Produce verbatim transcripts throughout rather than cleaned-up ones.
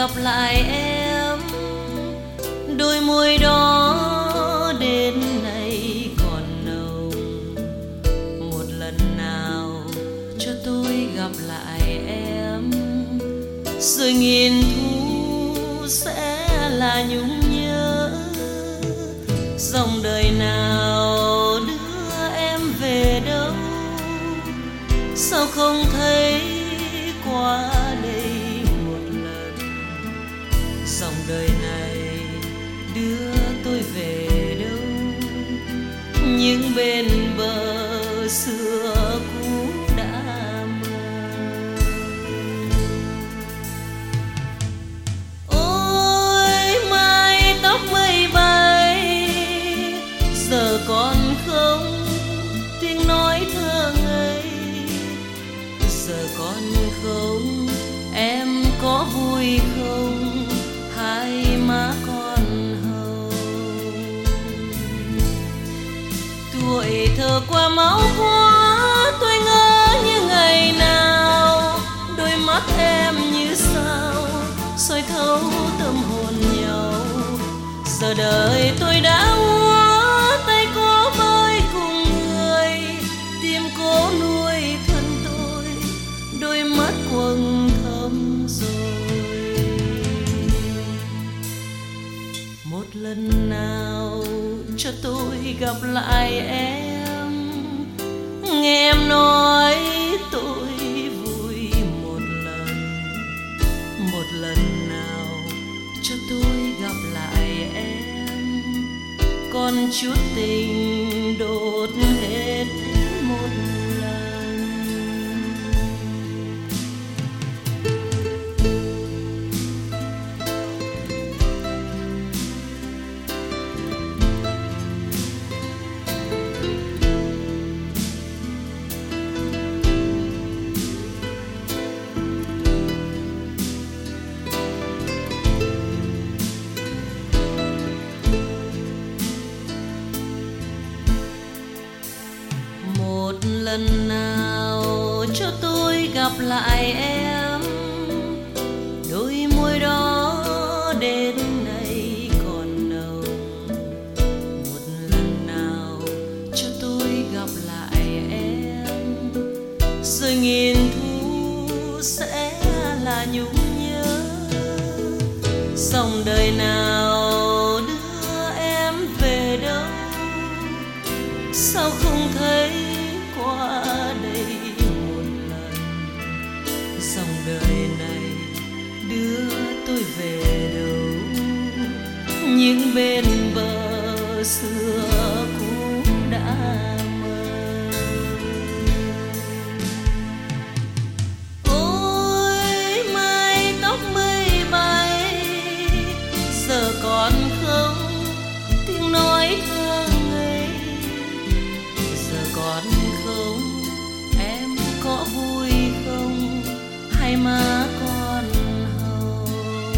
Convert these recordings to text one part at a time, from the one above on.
gặp lại em, đôi môi đó đến nay còn nồng. Một lần nào cho tôi gặp lại em, rồi nghìn thu sẽ là nhung nhớ. Dòng đời nào đưa em về đâu, sao không thấy qua đây một lần. Dòng đời này đưa tôi về đâu, những bên bờ xưa cũ đã mơ. Ôi mái tóc mây bay, giờ còn không tiếng nói thơ ngây. Giờ còn không em có vui không, hai má con hồng. Tuổi thơ qua máu quá, tôi ngỡ như ngày nào. Đôi mắt em như sao soi thấu tâm hồn nhau. Giờ đời tôi đã úa, tay cố bơi cùng người, tim cố nuôi thân tôi, đôi mắt quầng thâm rồi. Một lần nào cho tôi gặp lại em, nghe em nói tôi vui một lần. Một lần nào cho tôi gặp lại em, còn chút tình đốt hết một lần. Lần nào cho tôi gặp lại em, đôi môi đó đến nay còn nồng. Một lần nào cho tôi gặp lại em, rồi nghìn thu sẽ là nhung nhớ. Dòng đời nào đưa em về đâu, sao không thấy qua đây một lần. Dòng đời này đưa tôi về đâu, những bên bờ xưa cũ đã mơ. Ôi mái tóc mây bay, giờ còn không tiếng nói thơ ngây. Giờ còn không em có vui không, hai má con hồng.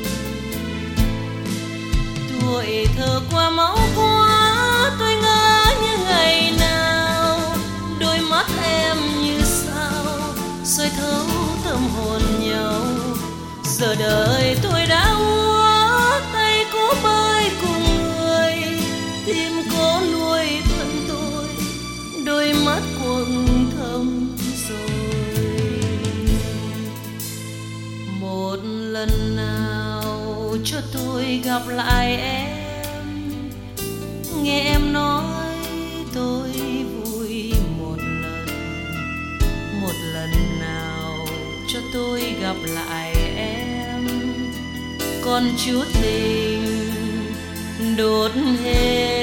Tuổi thơ qua máu quá, tôi ngỡ như ngày nào. Đôi mắt em như sao soi thấu tâm hồn nhau. Giờ đời tôi đã úa, tay cố bơi cùng người, tim cố nuôi thân tôi, đôi mắt quầng thâm rồi. Một lần nào cho tôi gặp lại em, nghe em nói tôi vui một lần. Một lần nào cho tôi gặp lại em, còn chút tình đốt hết